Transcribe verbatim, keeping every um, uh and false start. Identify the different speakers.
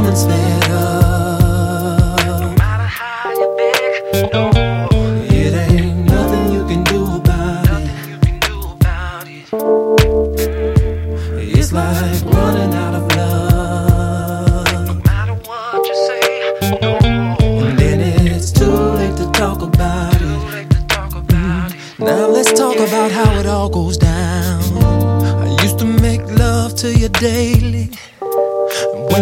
Speaker 1: something's fed up.
Speaker 2: No matter how you beg, no,
Speaker 1: It ain't nothing you can do about
Speaker 2: nothing you can do about it.
Speaker 1: it. It's like running out of love.
Speaker 2: No matter what you say, no,
Speaker 1: And then it's too late to talk about
Speaker 2: too
Speaker 1: it.
Speaker 2: late to talk about it.
Speaker 1: Now let's talk about how it all goes down. I used to make love to you daily.